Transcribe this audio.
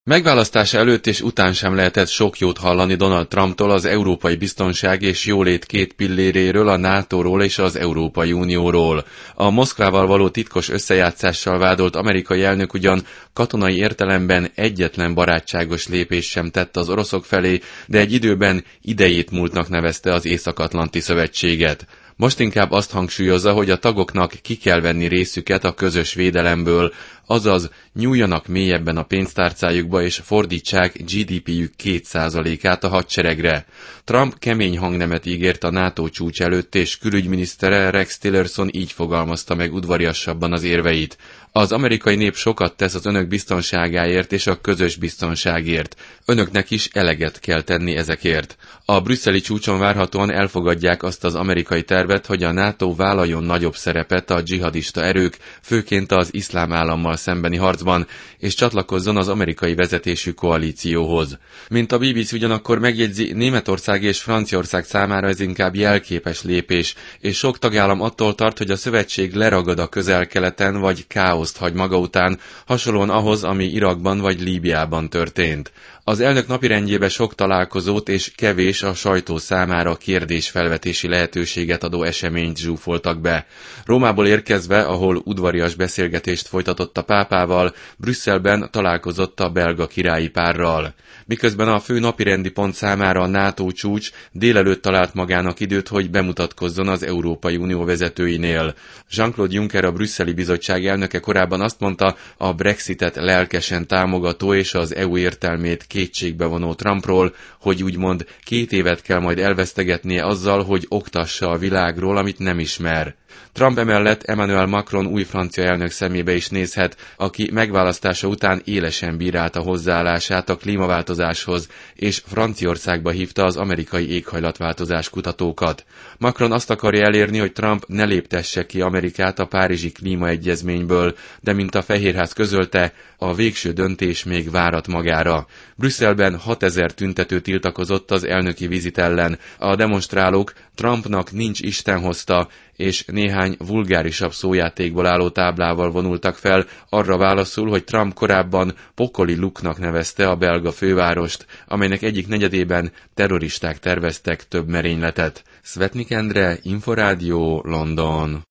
Megválasztása előtt és után sem lehetett sok jót hallani Donald Trumptól az európai biztonság és jólét két pilléréről, a NATO-ról és az Európai Unióról. A Moszkvával való titkos összejátszással vádolt amerikai elnök ugyan katonai értelemben egyetlen barátságos lépést sem tett az oroszok felé, de egy időben idejét múltnak nevezte az Észak-Atlanti Szövetséget. Most inkább azt hangsúlyozza, hogy a tagoknak ki kell venni részüket a közös védelemből, azaz nyúljanak mélyebben a pénztárcájukba és fordítsák GDP-jük 2%-át a hadseregre. Trump kemény hangnemet ígért a NATO csúcs előtt, és külügyminisztere Rex Tillerson így fogalmazta meg udvariasabban az érveit. Az amerikai nép sokat tesz az önök biztonságáért és a közös biztonságért. Önöknek is eleget kell tenni ezekért. A brüsszeli csúcson várhatóan elfogadják azt az amerikai tervet, hogy a NATO vállaljon nagyobb szerepet a dzsihadista erők, főként az iszlám állammal szembeni harcban, és csatlakozzon az amerikai vezetésű koalícióhoz. Mint a BBC ugyanakkor megjegyzi, Németország és Franciaország számára ez inkább jelképes lépés, és sok tagállam attól tart, hogy a szövetség leragad a Közel-Keleten vagy káoszt hagy maga után, hasonlóan ahhoz, ami Irakban vagy Líbiában történt. Az elnök napirendjébe sok találkozót és kevés a sajtó számára kérdésfelvetési lehetőséget adó eseményt zsúfoltak be. Rómából érkezve, ahol udvarias beszélgetést folytatott a pápával, Brüsszelben találkozott a belga királyi párral. Miközben a fő napirendi pont számára a NATO csúcs délelőtt talált magának időt, hogy bemutatkozzon az Európai Unió vezetőinél. Jean-Claude Juncker, a brüsszeli bizottság elnöke korábban azt mondta, a Brexitet lelkesen támogató és az EU értelmét kétségbe vonó Trumpról, hogy úgymond 2 évet kell majd elvesztegetnie azzal, hogy oktassa a világról, amit nem ismer. Trump emellett Emmanuel Macron új francia elnök szemébe is nézhet, aki megválasztása után élesen bírálta hozzáállását a klímaváltozáshoz, és Franciaországba hívta az amerikai éghajlatváltozás kutatókat. Macron azt akarja elérni, hogy Trump ne léptesse ki Amerikát a Párizsi klímaegyezményből, de mint a Fehérház közölte, a végső döntés még várat magára. Brüsszelben 6000 tüntető tiltakozott az elnöki vizit ellen. A demonstrálók Trumpnak nincs Isten hozta, és néhány vulgárisabb szójátékból álló táblával vonultak fel, arra válaszul, hogy Trump korábban pokoli luknak nevezte a belga fővárost, amelynek egyik negyedében terroristák terveztek több merényletet. Szvetnik Endre, Inforádió, London.